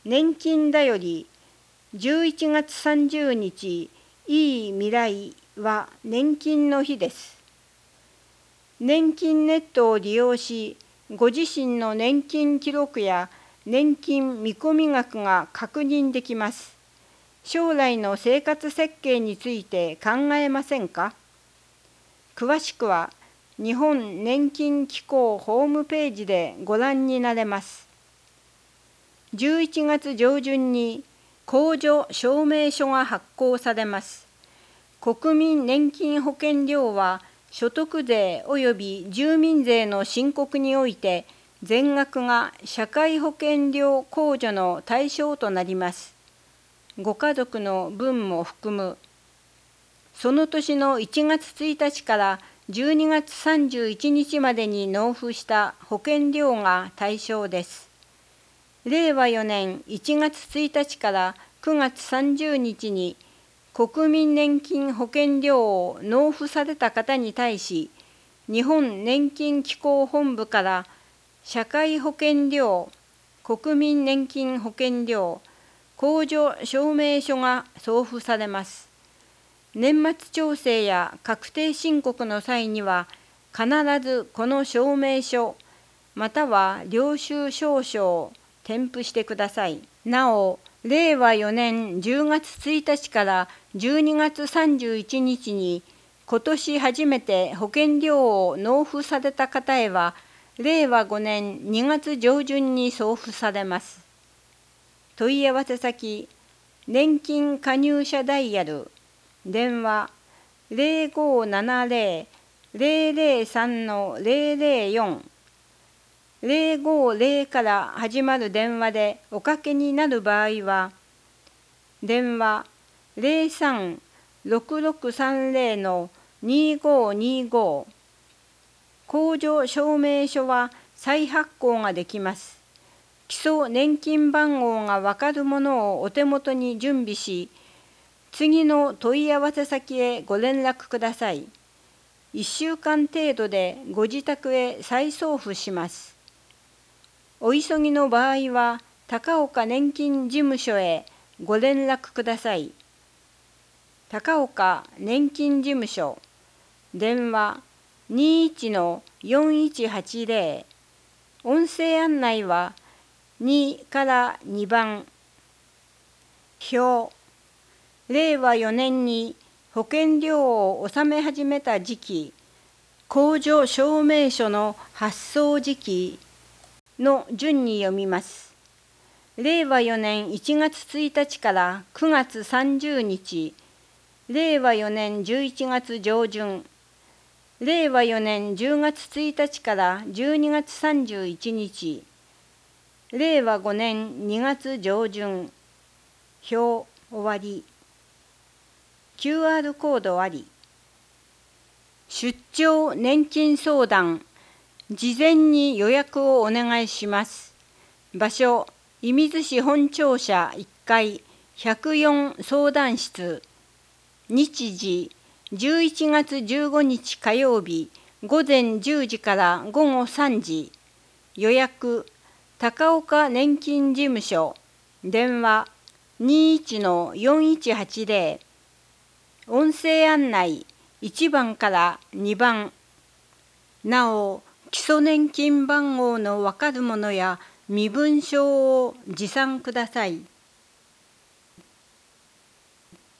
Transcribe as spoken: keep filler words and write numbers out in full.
年金だよりじゅういちがつさんじゅうにち、いい未来は年金の日です。年金ネットを利用し、ご自身の年金記録や年金見込み額が確認できます。将来の生活設計について考えませんか？詳しくは日本年金機構ホームページでご覧になれます。じゅういちがつ上旬に控除証明書が発行されます。国民年金保険料は所得税及び住民税の申告において全額が社会保険料控除の対象となります。ご家族の分も含む。その年のいちがつついたちからじゅうにがつさんじゅういちにちまでに納付した保険料が対象です。れいわよねんいちがつついたちからくがつさんじゅうにちに国民年金保険料を納付された方に対し、日本年金機構本部から社会保険料、国民年金保険料、控除証明書が送付されます。年末調整や確定申告の際には、必ずこの証明書、または領収証書を添付してください。なお、れいわよねんじゅうがつついたちからじゅうにがつさんじゅういちにちに今年初めて保険料を納付された方へは、れいわごねんにがつじょうじゅんに送付されます。問い合わせ先、年金加入者ダイヤル、電話ゼロごななゼロ ゼロゼロさんのゼロゼロよん、ゼロごゼロから始まる電話でおかけになる場合は、電話ゼロさんろくろくさんゼロのにごにご、控除証明書は再発行ができます。基礎年金番号がわかるものをお手元に準備し、次の問い合わせ先へご連絡ください。いっしゅうかん程度でご自宅へ再送付します。お急ぎの場合は、高岡年金事務所へご連絡ください。高岡年金事務所、電話にいちのよんいちはちゼロ、音声案内はにからにばん。表、れいわよねんに保険料を納め始めた時期、控除証明書の発送時期の順に読みます。れいわよねんいちがつついたちからくがつさんじゅうにち、れいわよねんじゅういちがつじょうじゅん、れいわよねんじゅうがつついたちからじゅうにがつさんじゅういちにち、れいわごねんにがつじょうじゅん。表終わり。キューアール コードあり。出張年金相談、事前に予約をお願いします。場所、射水市本庁舎いっかいひゃくよん相談室。日時、じゅういちがつじゅうごにち火曜日、ごぜんじゅうじからごごさんじ。予約、高岡年金事務所。電話、にいちのよんいちはちゼロ。音声案内、いちばんからにばん。なお、基礎年金番号のわかるものや身分証を持参ください。